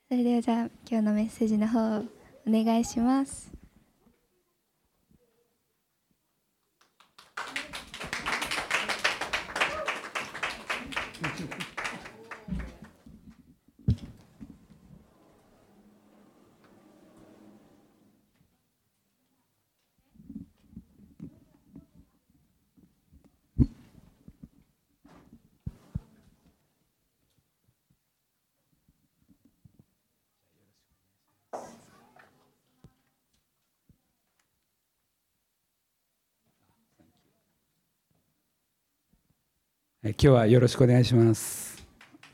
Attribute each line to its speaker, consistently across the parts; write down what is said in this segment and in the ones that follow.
Speaker 1: それではじゃあ今日のメッセージの方お願いします。
Speaker 2: 今日はよろしくお願いします。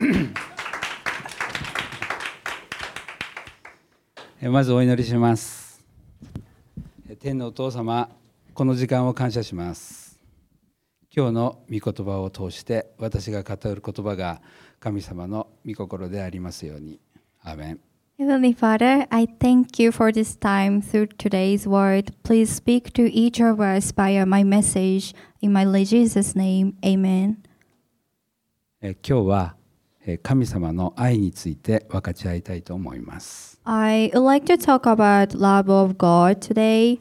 Speaker 2: まずお祈りします。天のお父様、この時間を感謝します。今日の御言葉を通して私が語る言葉が神様の御心でありますように。アーメン。
Speaker 1: Heavenly Father, I thank you for this time through today's word. Please speak to each of us via my message. In my Lord Jesus' name, Amen.
Speaker 2: 今日は神様の愛について分かち合いたいと思います。
Speaker 1: I would like to talk about love of God today.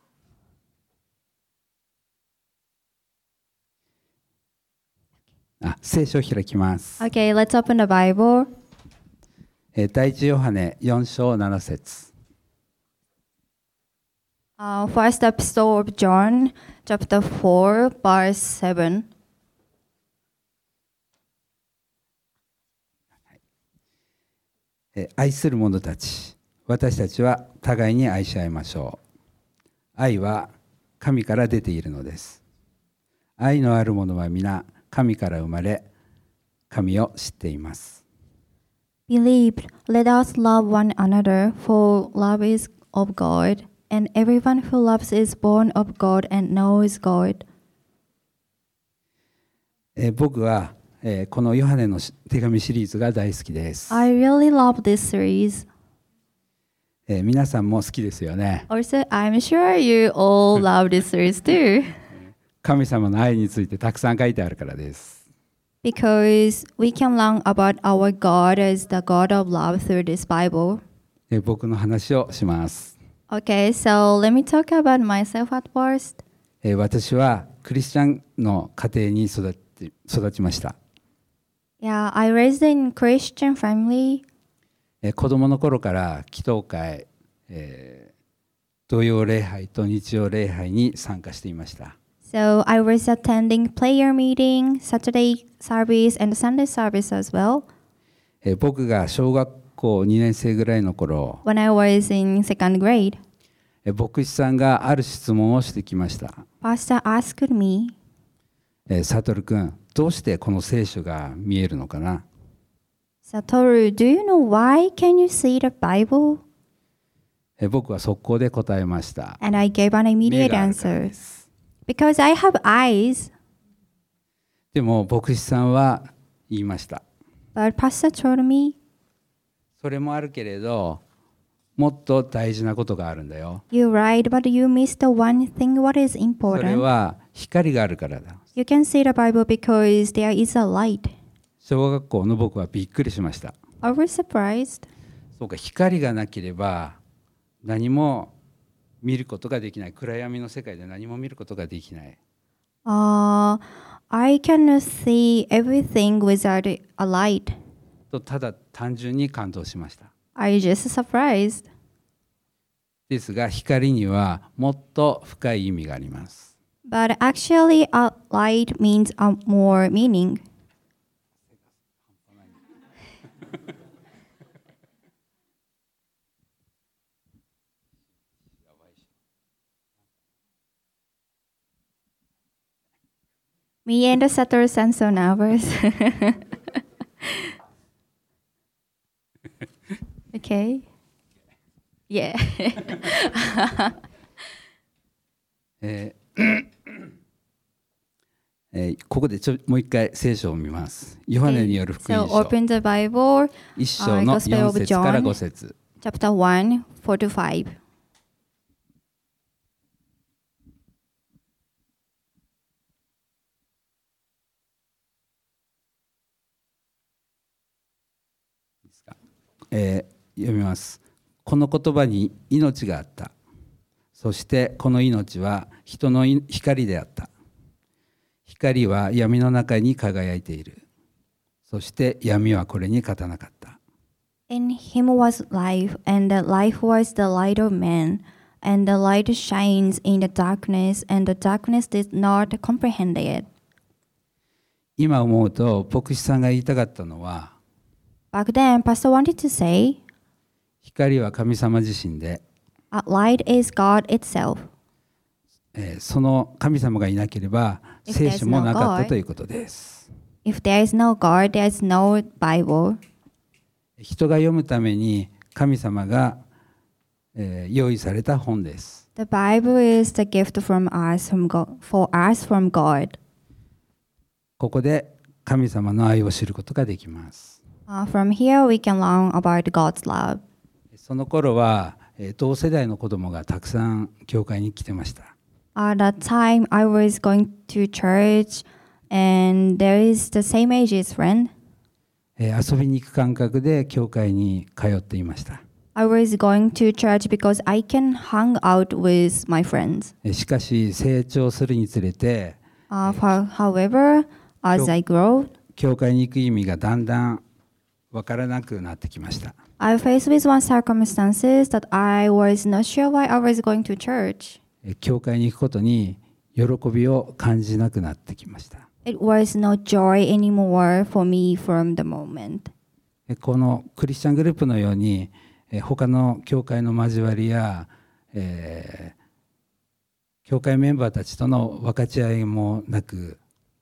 Speaker 2: 聖書を開きます。
Speaker 1: Okay, let's open the Bible.
Speaker 2: 第一ヨハネ4章7節。
Speaker 1: First epistle of John, chapter 4, verse 7.
Speaker 2: 愛する者たち、私たちは互いに愛し合いましょう。愛は神から出ているのです。愛のある者は皆神から生まれ、神を知っています。
Speaker 1: Beloved, let us love one another, for love is of God, and everyone who loves is born of God and knows God.
Speaker 2: 僕はこのヨハネの手紙シリーズが大好きです。
Speaker 1: I really love this series.
Speaker 2: 皆さんも好きですよね。
Speaker 1: Also, I'm sure you all love this series too.
Speaker 2: 神様の愛についてたくさん書いてあるからです。
Speaker 1: Because we can learn about our God as the God of love through this Bible.
Speaker 2: 僕の話をします。
Speaker 1: Okay, so let me talk about myself at first.
Speaker 2: 私はクリスチャンの家庭に育ちました。
Speaker 1: Yeah, I raised in Christian family.
Speaker 2: 子供の頃から祈祷会、土曜礼拝と日曜礼拝に参加していました。
Speaker 1: So I was attending prayer meeting, Saturday service, and Sunday service as well.
Speaker 2: 僕が小学校2年生ぐらいの頃、
Speaker 1: When I was in second grade,
Speaker 2: 牧師さんがある質問をしてきました。
Speaker 1: Pastor asked me,
Speaker 2: サトル君、どうしてこの聖書が見えるのかな？
Speaker 1: Satoru, do you know why can you see the Bible?
Speaker 2: 僕は速攻で答えました。
Speaker 1: And I gave an
Speaker 2: 目
Speaker 1: immediate
Speaker 2: があるからで
Speaker 1: answer.
Speaker 2: す。
Speaker 1: Because I have eyes.
Speaker 2: でも牧師さんは言いました。
Speaker 1: But Pastor told me,
Speaker 2: それもあるけれど、もっと大事なことがあるんだよ。
Speaker 1: you're right, but you missed the one thing what is
Speaker 2: それ
Speaker 1: important.
Speaker 2: は光があるからだ。
Speaker 1: You can see the Bible because there is a light.
Speaker 2: 小学校の僕はびっくりしました。
Speaker 1: I was surprised.
Speaker 2: そうか、光がなければ何も見ることができない。暗闇の世界で何も見ることができない。
Speaker 1: I cannot see everything without a light.
Speaker 2: とただ単純に感動しました。
Speaker 1: I just surprised.
Speaker 2: ですが光にはもっと深い意味があります。
Speaker 1: But actually, a light means a more meaning. Me and Satoru sound so nervous. Okay. Yeah.
Speaker 2: ここでもう一回聖書を見ます。ヨハネによる福音
Speaker 1: So
Speaker 2: 書
Speaker 1: open the Bible,
Speaker 2: 1章の
Speaker 1: Gospel
Speaker 2: 4
Speaker 1: of
Speaker 2: 節から
Speaker 1: John.
Speaker 2: 5節。
Speaker 1: chapter 1, 4 to 5.
Speaker 2: いいですか？ 読みます。この言葉に命があった。そしてこの命は人の光であった。光は闇の中に輝いている。そして闇はこれに勝たなかった。
Speaker 1: In him was life, and the life was the light of man. And the light shines in the darkness, and the darkness did not comprehend it.
Speaker 2: 今思うと牧師さんが言いたかったのは、
Speaker 1: Back then, Pastor wanted to say,
Speaker 2: 光は神様自身で、
Speaker 1: a light is God itself.
Speaker 2: その神様がいなければ聖書もなかったということです。
Speaker 1: If there is no God, there is no Bible.
Speaker 2: 人が読むために神様が、用意された本です。
Speaker 1: The Bible is the gift from us, for us from God.
Speaker 2: ここで神様の愛を知ることができます。
Speaker 1: From here, we can learn about God's love.
Speaker 2: その頃は、同世代の子供がたくさん教会に来てました。
Speaker 1: At that time, I was going to church, and there is the same age as friend.
Speaker 2: 遊びに行く感覚で教会に通っていました。
Speaker 1: I was going to church because I can hang out with my friends.
Speaker 2: しかし成長するにつれて、
Speaker 1: However, as I grow,
Speaker 2: 教会に行く意味がだんだんわからなくなってきました。
Speaker 1: I faced with one circumstances that I was not sure why I was going to church.
Speaker 2: 教会に行くことに喜びを感じなくなってきました。
Speaker 1: It was no joy anymore for me from the moment.
Speaker 2: このクリスチャングループのように他の教会の交わりや、教会メンバーたちとの分かち合いもなく、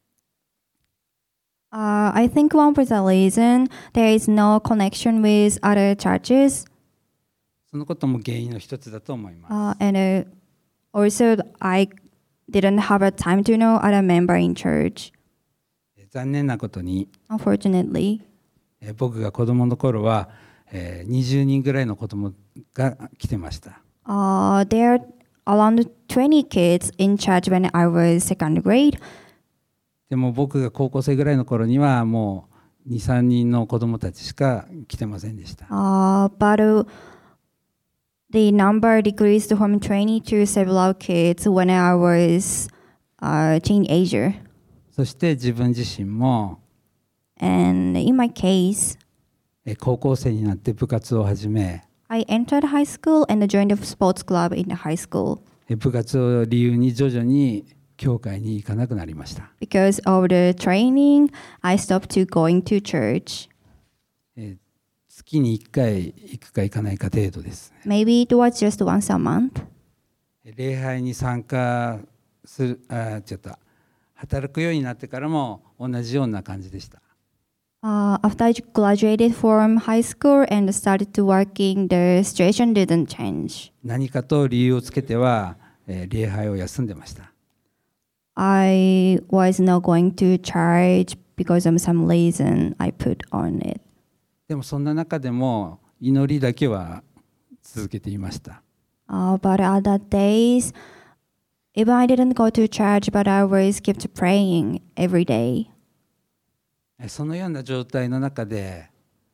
Speaker 1: I think one of the reason there is no connection with other churches.
Speaker 2: そのことも原因の一つだと思います。
Speaker 1: And also, I didn't have a time to know other member in church.
Speaker 2: 残念なことに、
Speaker 1: Unfortunately,
Speaker 2: 僕が子供の頃は、20人ぐらいの子供が来てました。
Speaker 1: there are around 20 kids in church when I was second grade.
Speaker 2: でも僕が高校生ぐらいの頃にはもう2、3人の子供たちしか来てませんでした。
Speaker 1: But the number decreased from 20 to several kids when I was a teenager.
Speaker 2: そして自分自身も
Speaker 1: And in my case,
Speaker 2: 高校生になって部活を始め、
Speaker 1: I entered high school and joined a sports club in the high school.
Speaker 2: 部活を理由に徐々に教会に行かなくなりました。
Speaker 1: Because of the training, I stopped to going to church.
Speaker 2: 月に1回行くか行かないか程度です。
Speaker 1: Maybe it was just once a month.
Speaker 2: 礼拝に参加する、働くようになってからも同じような感じでした。
Speaker 1: After I graduated from high school and started to working, the situation didn't change.
Speaker 2: 何かと理由をつけては、礼拝を休んでました。
Speaker 1: I was not going to church because of some reason I put on it.
Speaker 2: でもそんな中でも祈りだけは続けていました。
Speaker 1: But at that days, even I didn't go to church, but I was kept praying every day.
Speaker 2: そのような状態の中で、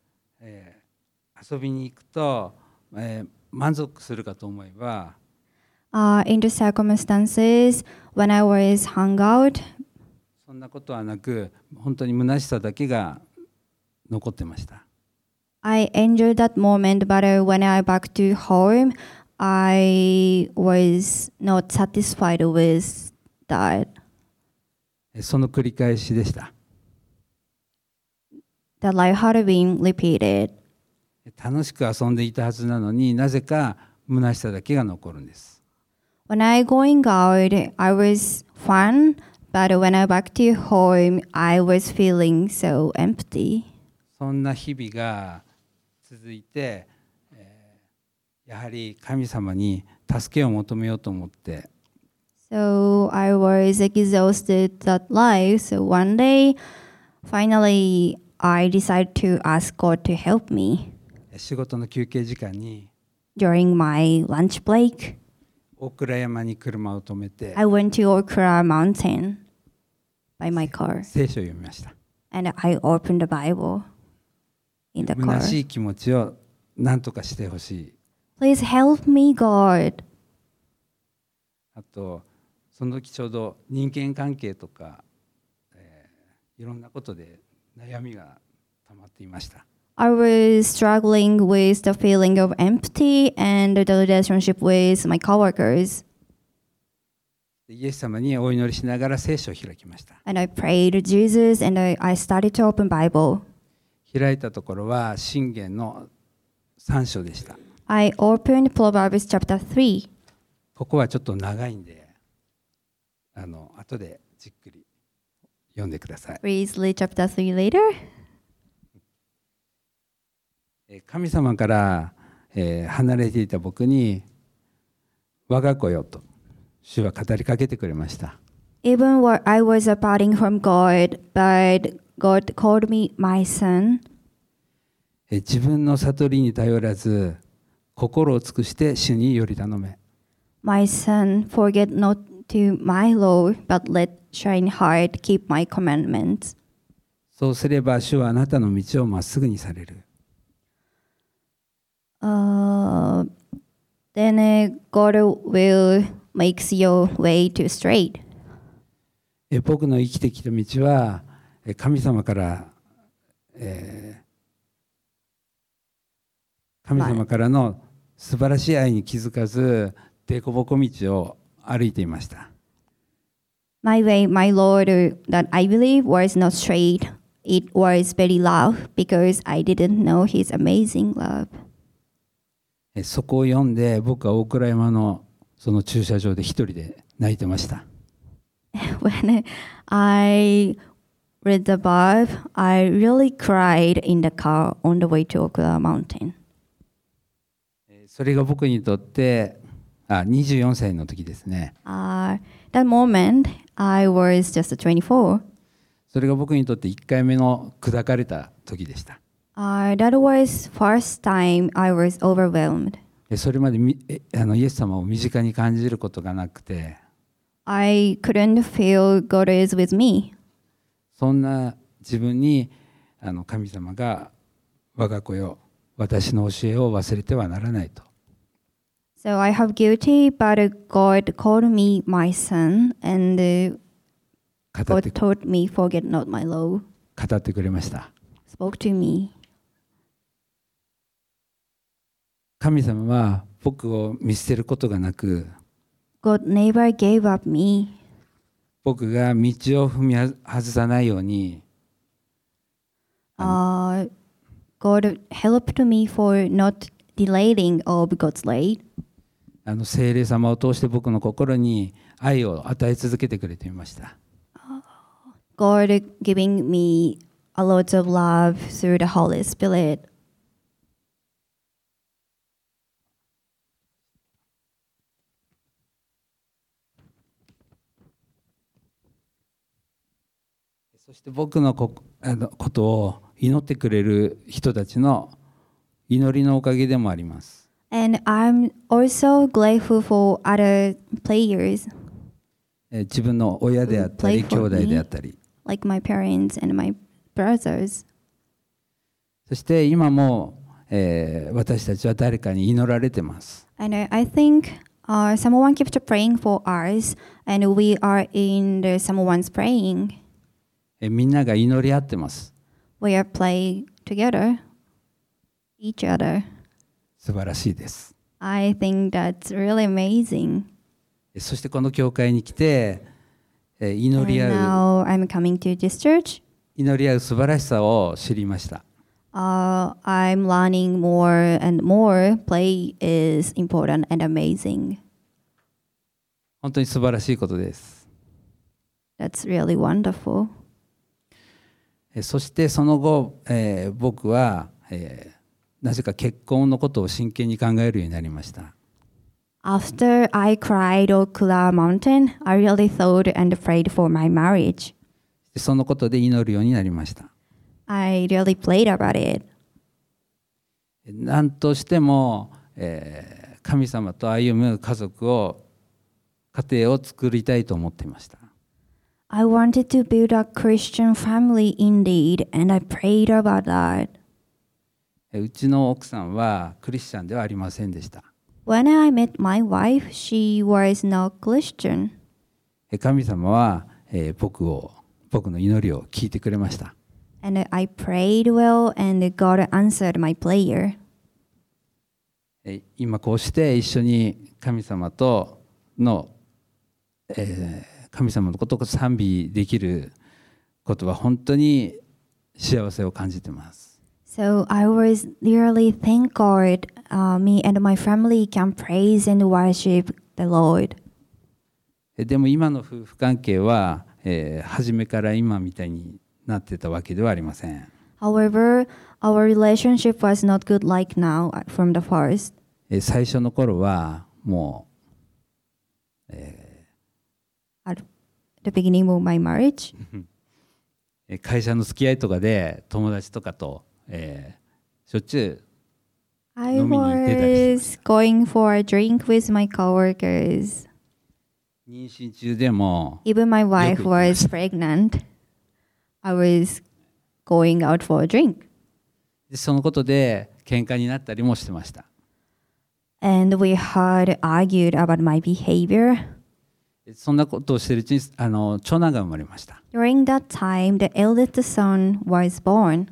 Speaker 2: 遊びに行くと、満足するかと思えば、
Speaker 1: In the circumstances when I was hung out,
Speaker 2: そんなことはなく、本当に虚しさだけが残ってました。
Speaker 1: I enjoyed that moment, but when I back to home, I was not satisfied with that.
Speaker 2: その繰り返しでした。
Speaker 1: The life had been repeated.
Speaker 2: 楽しく遊んでいたはずなのになぜか虚しさだけが残るんです。
Speaker 1: When I going out, I was fun, but when I back to home, I was feeling so empty.
Speaker 2: そんな日々が続いて、やはり神様に助けを求めようと思って。
Speaker 1: So I was exhausted that life. So one day, finally, I decided to ask God to help me.
Speaker 2: 仕事の休憩時間に
Speaker 1: During my lunch break,
Speaker 2: 大倉山に車を止めて
Speaker 1: I went to Okura Mountain by my car.
Speaker 2: 聖書を読みました。
Speaker 1: And I opened the Bible in the car.
Speaker 2: 虚しい気持ちを何とかしてほしい。
Speaker 1: Please help me, God.
Speaker 2: あとその時ちょうど人間関係とか、いろんなことで悩みが溜まっていました。
Speaker 1: I was struggling with the feeling of empty and the relationship with my coworkers.
Speaker 2: イエス様にお祈りしながら聖書を開きました。
Speaker 1: And I prayed Jesus and I started to open Bible.
Speaker 2: 開いたところは箴言の3章でした。
Speaker 1: I opened Proverbs chapter 3.
Speaker 2: ここはちょっと長いんで、後でじっくり読んでください。
Speaker 1: Please read chapter 3 later.
Speaker 2: 神様から、離れていた僕に我が子よと主は語りかけてくれました。
Speaker 1: Even while I was departing from God, but God called me my son.
Speaker 2: 自分の悟りに頼らず心を尽くして主により頼め。
Speaker 1: My son, forget not to my law, but let thine heart keep my commandments.
Speaker 2: そうすれば主はあなたの道をまっすぐにされる。
Speaker 1: Then God will make your way to straight.
Speaker 2: 僕の生きてきた道は神様から、神様からの素晴らしい愛に気づかず凸凹道を歩いていました。
Speaker 1: My way, my Lord, that I believe was not straight. It was very rough because I didn't know His amazing love.
Speaker 2: そこを読んで僕は大倉山のその駐車場で一人で泣いてました。
Speaker 1: When I read the above, I really cried in the car on the way to Okura Mountain.
Speaker 2: それが僕にとって24歳の時ですね。
Speaker 1: That moment, I was just 24.
Speaker 2: それが僕にとって1回目の砕かれた時でした。
Speaker 1: That was first time I was overwhelmed.
Speaker 2: それまでイエス様を身近に感じることがなくて、
Speaker 1: I couldn't feel God is with me.
Speaker 2: そんな自分に神様が我が子よ私の教えを忘れてはならないと。
Speaker 1: So I have guilty, but God called me my son, and
Speaker 2: 語って
Speaker 1: God told me, forget not my law,
Speaker 2: 語ってくれました。
Speaker 1: spoke to me.
Speaker 2: 神様は僕を見捨てることがなく、
Speaker 1: God never gave up me.
Speaker 2: 僕が道を踏み外さないように、
Speaker 1: God helped me for not delaying of God's way.
Speaker 2: 聖霊様を通して僕の心に愛を与え続けてくれていました。
Speaker 1: God giving me a lot of love through the Holy Spirit.
Speaker 2: そして僕のことを祈ってくれる人たちの祈りのおかげでもあります。
Speaker 1: And I'm also grateful for other players
Speaker 2: 自分の親であったり
Speaker 1: Pray
Speaker 2: 兄
Speaker 1: for
Speaker 2: 弟
Speaker 1: me.
Speaker 2: であったり、
Speaker 1: like my parents and my brothers.
Speaker 2: そして今も、私たちは誰かに祈られてます。
Speaker 1: And I think someone kept praying for us, and we are in the someone's praying.
Speaker 2: みんなが祈り合ってます。
Speaker 1: We are playing together, each other.
Speaker 2: 素晴らしいです。
Speaker 1: I think that's really amazing.
Speaker 2: そしてこの教会に来て、祈
Speaker 1: And
Speaker 2: り合う
Speaker 1: now I'm coming to this church.
Speaker 2: 祈り合う素晴らしさを知りました。
Speaker 1: I'm learning more and more. Play is important and amazing.
Speaker 2: 本当に素晴らしいことです。
Speaker 1: That's really wonderful.
Speaker 2: そしてその後、僕は、なぜか結婚のことを真剣に考えるようになりました。
Speaker 1: After I cried Okura Mountain, I really thought and prayed for my marriage.
Speaker 2: そのことで祈るようになりました。
Speaker 1: I really prayed about it.
Speaker 2: 何としても、神様と歩む家族を家庭を作りたいと思っていました。
Speaker 1: I wanted to build a Christian family indeed, and I prayed about that.
Speaker 2: うちの奥さんはクリスチャンではありませんでした。
Speaker 1: When I met my wife, she was not Christian.
Speaker 2: 神様は、僕の祈りを聞いてくれました。
Speaker 1: And I prayed well, and God answered my prayer.
Speaker 2: 今こうして一緒に神様との、神様のことを賛美できることは本当に幸せを感じています。
Speaker 1: So I was really thank God, me and my family can praise and worship the Lord.
Speaker 2: でも今の夫婦関係は、初めから今みたいになってたわけではありません。
Speaker 1: However, our relationship was not good like now from the first.
Speaker 2: 最初の頃はもう、
Speaker 1: At the beginning of my marriage,
Speaker 2: 会社の付き合いとかで友達とかと、しょっちゅ
Speaker 1: I
Speaker 2: 飲みに行ってたりし
Speaker 1: was going for a drink with my coworkers.
Speaker 2: う妊娠中でも
Speaker 1: Even my wife
Speaker 2: よく行ってまし
Speaker 1: was pregnant. I was going out for a drink.
Speaker 2: でそのことで喧嘩になったりもしてました。
Speaker 1: And we had argued about my behavior.
Speaker 2: そんなことをしているうちに長男が生まれました。
Speaker 1: During that time, the eldest son was born.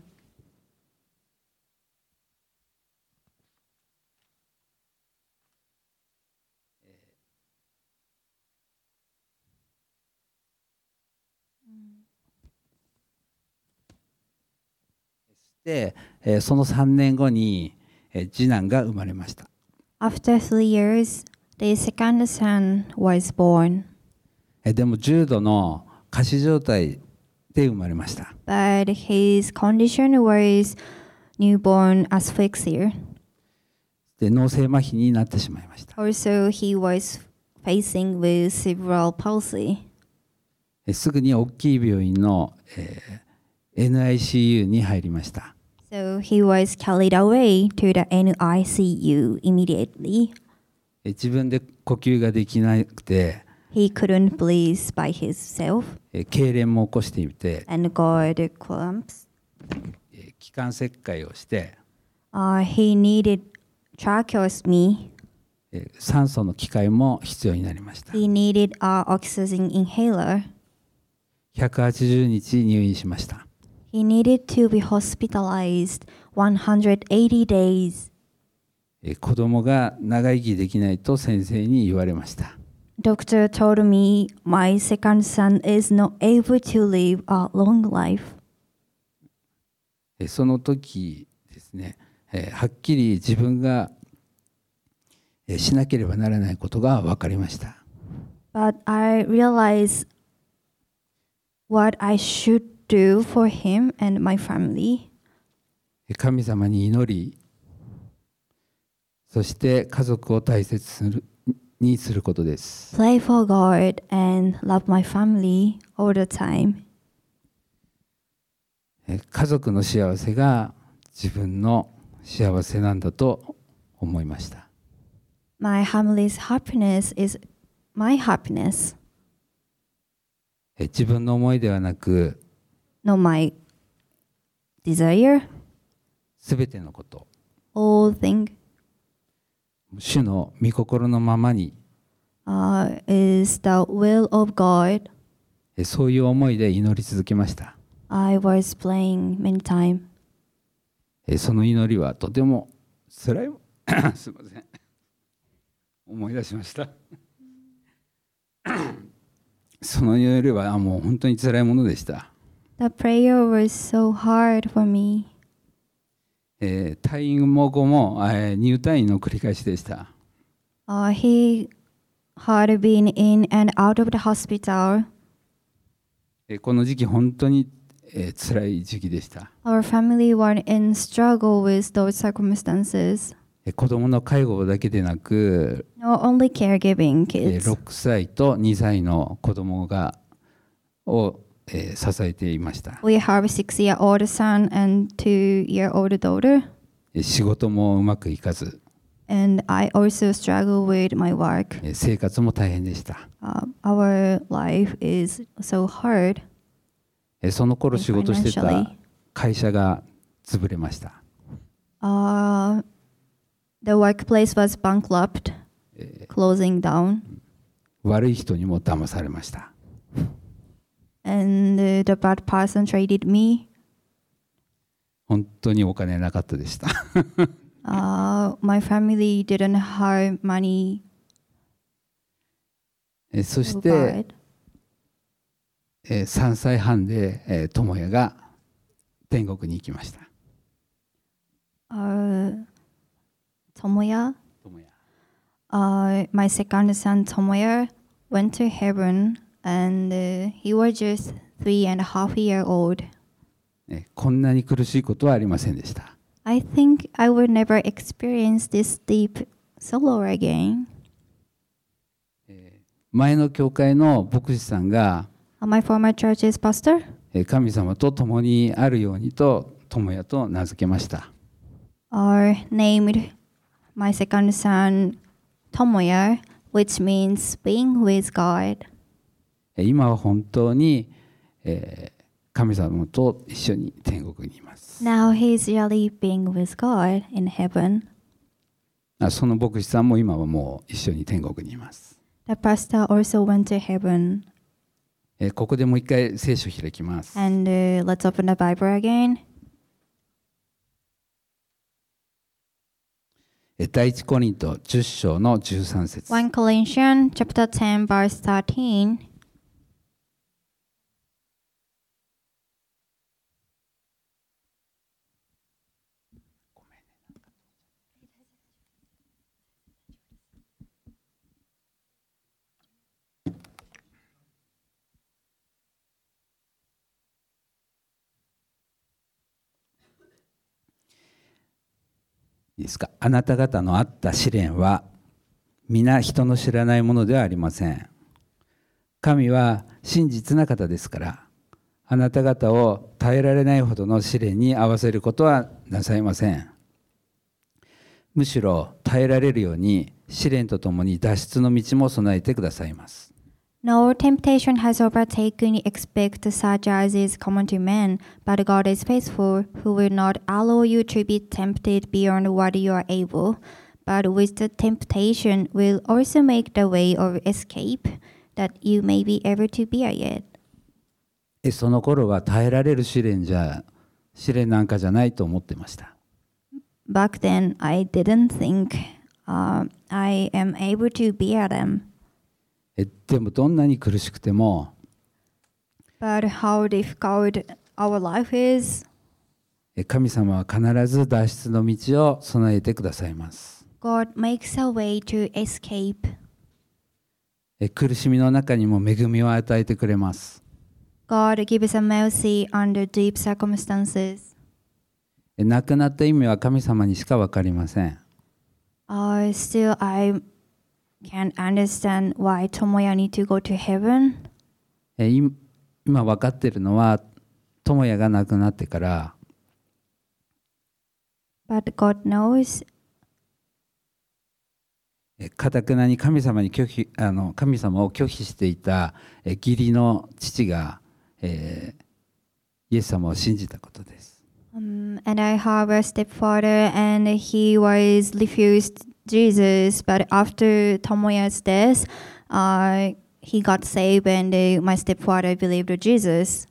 Speaker 1: で、その3年後に次男が生まれました。 After 3 years, the second son was born.
Speaker 2: でも重度の仮死状態で生まれました。
Speaker 1: But his condition was newborn asphyxia.
Speaker 2: で脳性麻痺になってしまいました。
Speaker 1: Also, he was facing with cerebral palsy.
Speaker 2: すぐに大きい病院の、NICU に入りました。
Speaker 1: So he was carried away to the NICU immediately.
Speaker 2: 自分で呼吸ができなくて
Speaker 1: He couldn't breathe by himself
Speaker 2: 痙攣も起こしていて
Speaker 1: and got cramps.
Speaker 2: 気管切開をして
Speaker 1: He needed tracheostomy.
Speaker 2: 酸素の機械も必要になりました。
Speaker 1: He needed an oxygen inhaler.
Speaker 2: 180日入院しました。
Speaker 1: He needed to be hospitalized 180 days.
Speaker 2: 子供が長生きできないと先生に言われました。
Speaker 1: Doctor told me my second son is not able to live a long life.
Speaker 2: その時ですね、はっきり自分がしなければならないことが分かりました。
Speaker 1: But I realized what I should do for him and my family.
Speaker 2: 神様に祈り、そして家族を大切にすることです。
Speaker 1: Pray for God and love my family all the time.
Speaker 2: 家族の幸せが自分の幸せなんだと思いました。
Speaker 1: My family's happiness is my happiness,
Speaker 2: 自分の思いではなく、
Speaker 1: not my desire.
Speaker 2: すべてのこと、
Speaker 1: All thing
Speaker 2: 主の御心のままに、
Speaker 1: is the will of God.
Speaker 2: そういう思いで祈り続けました。
Speaker 1: I was praying many times.
Speaker 2: その祈りはとても辛いすみません、思い出しましたその祈りはもう本当に辛いものでした。
Speaker 1: The prayer was so hard for me.
Speaker 2: 退院も後も入退院の繰り返しでした。
Speaker 1: He had been in and out of the hospital.
Speaker 2: この時期本当に辛い時期でした。
Speaker 1: Our family were in struggle with those circumstances.
Speaker 2: 子供の介護だけでなく、
Speaker 1: Not only caregiving kids.
Speaker 2: 6歳と2歳の子供を支えていました。
Speaker 1: We have a 6-year-old son and 2-year-old daughter.
Speaker 2: 仕事もうまくいかず、
Speaker 1: And I also struggle with my work.
Speaker 2: 生活も大変でした。
Speaker 1: Our life is so hard.
Speaker 2: その頃仕事してた
Speaker 1: Financially.
Speaker 2: 会社が潰れました。
Speaker 1: The workplace was bankrupt, closing down,
Speaker 2: 悪い人にも騙されました。
Speaker 1: and the bad person traded me.
Speaker 2: 本当にお金なかったでした。
Speaker 1: My family didn't have money
Speaker 2: そ
Speaker 1: to
Speaker 2: し
Speaker 1: buy
Speaker 2: て
Speaker 1: it.
Speaker 2: 3歳半で智也が天国に行きました。
Speaker 1: Tomoya,
Speaker 2: 智也
Speaker 1: my second son Tomoya, went to heaven, and he was just 3.5 years old.
Speaker 2: こんなに苦しいことはありませんでした。
Speaker 1: I think I will never experience this deep sorrow again.
Speaker 2: 前の教会の牧師さんが
Speaker 1: My former church's pastor
Speaker 2: 神様と共にあるようにと智也と名付けました。
Speaker 1: named my second son Tomoya, which means being with God.
Speaker 2: 今は本当に神様と一緒に天国にいます。
Speaker 1: Now he's really being with God in heaven.
Speaker 2: その牧師さんも今はもう一緒に天国にいます。
Speaker 1: The pastor also went to heaven.
Speaker 2: ここでもう一回聖書を開きます。
Speaker 1: And let's open the Bible again.
Speaker 2: 第一コリント10章の13節。
Speaker 1: 1 Corinthians chapter 10 verse 13.
Speaker 2: いいですか。あなた方のあった試練は皆人の知らないものではありません。神は真実な方ですから、あなた方を耐えられないほどの試練に合わせることはなさいません。むしろ耐えられるように試練とともに脱出の道も備えてくださいます。
Speaker 1: No temptation has overtaken you except such as is common to men, but God is faithful, who will not allow you to be tempted beyond what you are able, but with the temptation will also make the way of escape, that you may be able to bear it.
Speaker 2: その頃は耐えられる試練なんかじゃないと思ってました。
Speaker 1: Back then, I didn't think I am able to bear them.
Speaker 2: でもどんなに苦しくても
Speaker 1: But how difficult our life is,
Speaker 2: 神様は必ず脱出の道を備えてくださいます。
Speaker 1: God makes a way to escape.
Speaker 2: 苦しみの中にも恵みを与えてくれます。
Speaker 1: God gives a mercy under deep circumstances.
Speaker 2: 亡くなった意味は神様にしか分かりません。
Speaker 1: Still, I can't understand why Tomoya need to go to heaven.
Speaker 2: 今分かっているのは智也が亡くなってから
Speaker 1: But God knows.
Speaker 2: 堅くなに神様を拒否していた義理の父がイエス様を信じたことです。
Speaker 1: And I have a stepfather, and he was refused Jesus. But after Tomoya's death, he got saved, and my stepfather believed Jesus.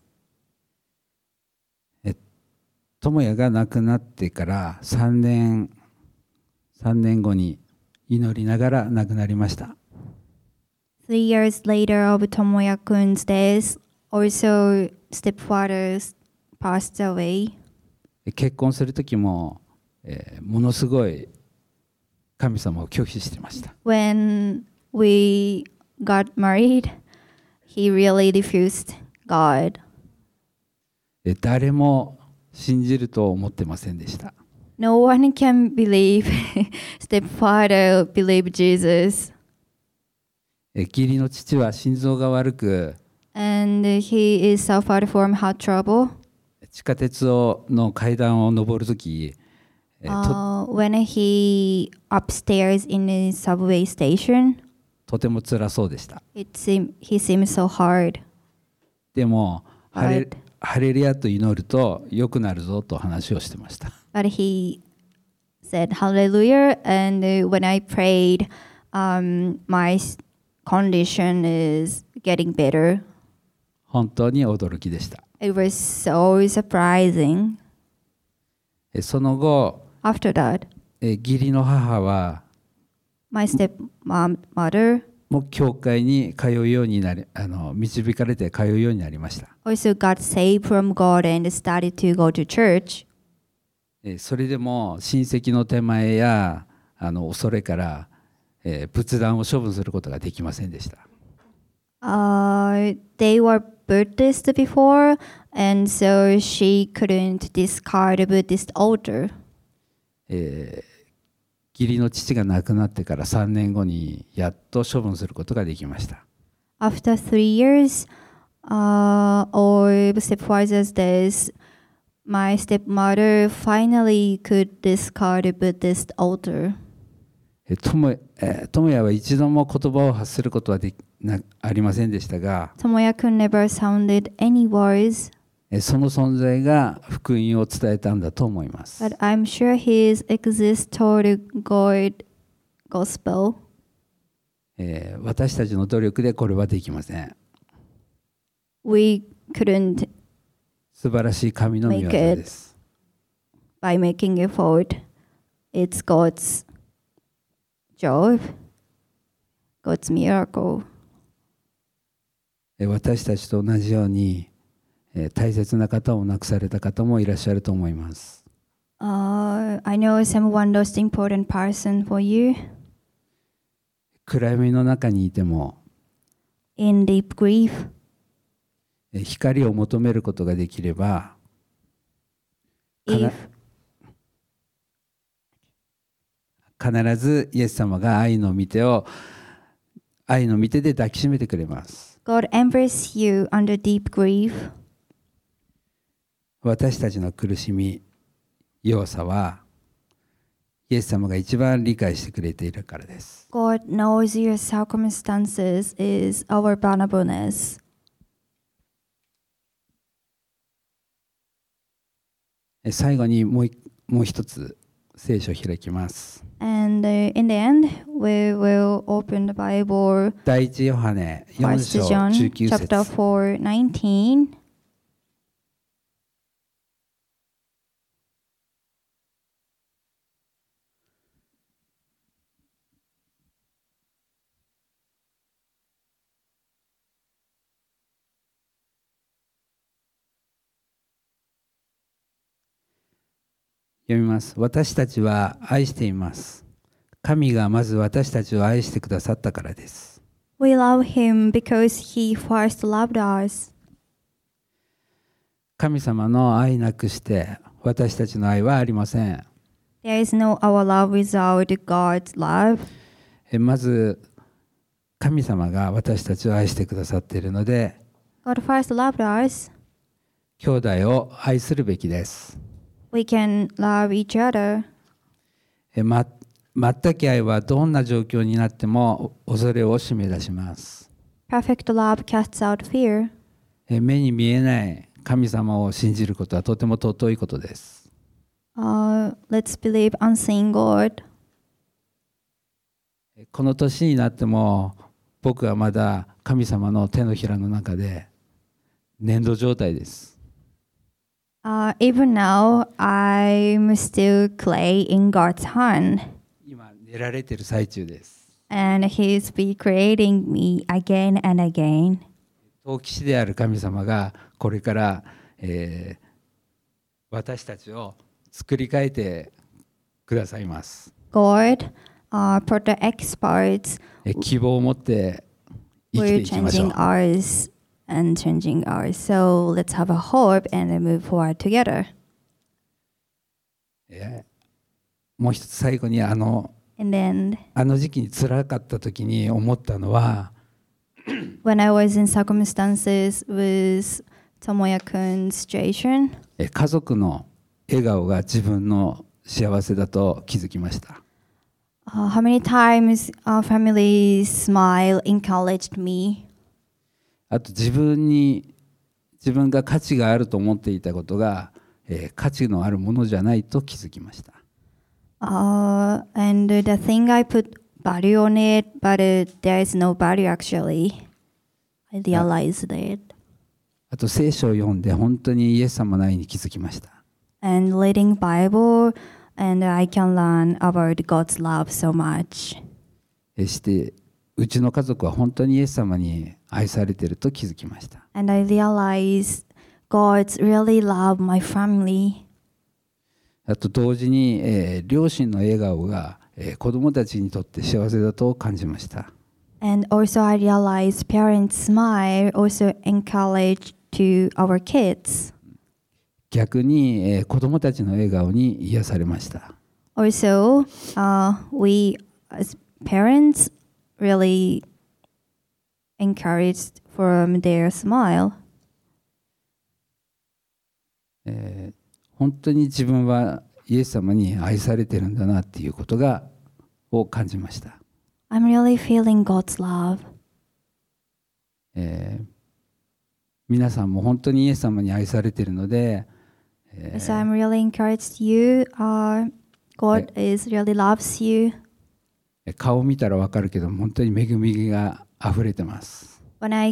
Speaker 2: 智也が亡くなってから3年後に祈りながら亡くなりました。
Speaker 1: 3 years later of Tomoya-kun's death, also stepfather passed away.
Speaker 2: 結婚する時も、ものすごい神様を拒否してました。
Speaker 1: When we got married, he really refused God.
Speaker 2: 誰も信じると思ってませんでした。
Speaker 1: No one can believe stepfather believed Jesus.
Speaker 2: 義理の父は心臓が悪く、
Speaker 1: And he is suffered from heart trouble.
Speaker 2: 地下鉄の階段を上るとき、
Speaker 1: When he upstairs in the subway station,
Speaker 2: とても辛そうでした。
Speaker 1: he seemed so hard.
Speaker 2: でも
Speaker 1: But
Speaker 2: ハレルヤと祈ると良くなるぞと話をしてました。
Speaker 1: he said hallelujah, and when I prayed, my condition is getting better.
Speaker 2: 本当に驚きでした。
Speaker 1: It was so surprising.
Speaker 2: その後、
Speaker 1: After that,
Speaker 2: 義理の母は
Speaker 1: my stepmother
Speaker 2: もう教会に通うようになり、導かれて通うようになりました。
Speaker 1: also got saved from God and started to go to church.
Speaker 2: それでも親戚の手前や恐れから、仏壇を処分することができませんでした。
Speaker 1: They were Buddhist before, and so she couldn't discard a Buddhist altar.
Speaker 2: 義理の父が亡くなってから3年後にやっと処分することができました。
Speaker 1: After 3 years of stepfather's death, my stepmother finally could discard a Buddhist altar.
Speaker 2: 智也は一度も言葉を発することはありませんでしたが、
Speaker 1: Tomoya could never sounded any words,
Speaker 2: その存在が福音を伝えたんだと思います。
Speaker 1: but I'm sure his exist told God gospel.
Speaker 2: 私たちの努力でこれはできません。
Speaker 1: We couldn't
Speaker 2: 素晴らしい神の御業です。
Speaker 1: by making effort. It's God's job, God's miracle.
Speaker 2: 私たちと同じように大切な方を亡くされた方もいらっしゃると思います。
Speaker 1: I know someone most important person for you.
Speaker 2: 暗闇の中にいても
Speaker 1: In deep grief,
Speaker 2: 光を求めることができれば
Speaker 1: if
Speaker 2: 必ずイエス様が愛の御手で抱きしめてくれます。
Speaker 1: God embraces you under deep grief,
Speaker 2: 私たちの苦しみ、弱さはイエス様が一番理解してくれているからです。
Speaker 1: God knows your circumstances is our vulnerableness.
Speaker 2: 最後にもう一つ聖書を開きます。
Speaker 1: And in the end, we will open the Bible,
Speaker 2: 第一ヨハネ4
Speaker 1: 1
Speaker 2: 章
Speaker 1: John
Speaker 2: 19
Speaker 1: chapter
Speaker 2: 節
Speaker 1: 4, 19.
Speaker 2: 読みます。私たちは愛しています。神がまず私たちを愛してくださったからです。
Speaker 1: We love him because he first loved us.
Speaker 2: 神様の愛なくして私たちの愛はありません。
Speaker 1: There is no our love without God's love.
Speaker 2: まず神様が私たちを愛してくださっているので、
Speaker 1: God first loved us.
Speaker 2: 兄弟を愛するべきです。
Speaker 1: We can love each other.
Speaker 2: 全き愛はどんな状況になっても恐れを締め出します。
Speaker 1: Perfect love casts out fear.
Speaker 2: 目に見えない神様を信じることはとても尊いことです。
Speaker 1: Let's believe unseen God.
Speaker 2: この年になっても僕はまだ神様の手のひらの中で粘土状態です。
Speaker 1: Even now, I'm still clay in God's hand.
Speaker 2: 今練られている最中です。
Speaker 1: And He's been creating me again and again.
Speaker 2: 陶器師である神様がこれから、私たちを作り変えてくださいます。
Speaker 1: God, for the experts,
Speaker 2: 希望を持って生きて
Speaker 1: we're
Speaker 2: いきましょう
Speaker 1: changing。ours and changing ours. So let's have a hope and move forward together.
Speaker 2: もう一つ最後に
Speaker 1: And then,
Speaker 2: あの時期に辛かった時に思ったのは、
Speaker 1: when I was in circumstances with Tomoya-kun's situation,
Speaker 2: 家族の笑顔が自分の幸せだと気づきました。
Speaker 1: how many times our family smile encouraged me.
Speaker 2: あと自分が価値があると思っていたことが、価値のあるものじゃないと気づきました。
Speaker 1: And the thing I put value on it, but there is no value actually. I realized it.
Speaker 2: あと聖書を読んで本当にイエス様の愛に気づきました。
Speaker 1: And reading Bible, and I can learn about God's love so much.
Speaker 2: してうちの家族は本当にイエス様に愛されていると気づきました。
Speaker 1: And I realized God really love my family.
Speaker 2: あと同時に、両親の笑顔が、子どもたちにとって幸せだと感じました。
Speaker 1: And also I realized parents' smile also encourage to our kids.
Speaker 2: 逆に、子どもたちの笑顔に癒されました。
Speaker 1: Also, we as parents really encouraged from their smile.
Speaker 2: 本当に自分はイエス様に愛されてるんだなっていうことを感じました。
Speaker 1: I'm really feeling God's love.
Speaker 2: 皆さんも本当にイエス様に愛されているので、
Speaker 1: So I'm really encouraged you. God is really loves you.
Speaker 2: 顔を見たらわかるけど本当に恵みが溢れてます。
Speaker 1: When I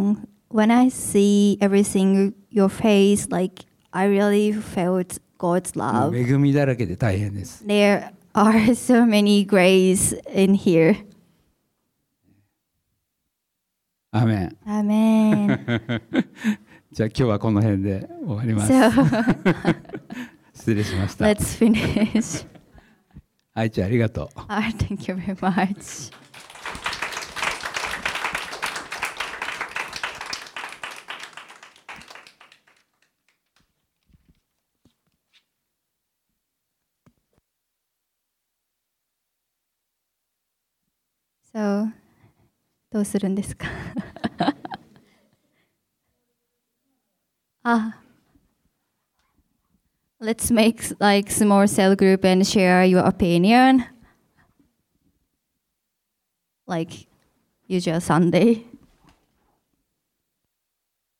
Speaker 1: see everything your face, like I really felt God's love.
Speaker 2: 恵みだらけで大変です。
Speaker 1: There are so many grace in here.
Speaker 2: アーメン。
Speaker 1: Amen.
Speaker 2: じゃあ今日はこの辺で終わります。
Speaker 1: So
Speaker 2: 失礼しました。
Speaker 1: let's finish.
Speaker 2: 愛ちゃんありがとう。
Speaker 1: Thank you very much. So どうするんですかLet's make like small cell group and share your opinion. Like usual Sunday.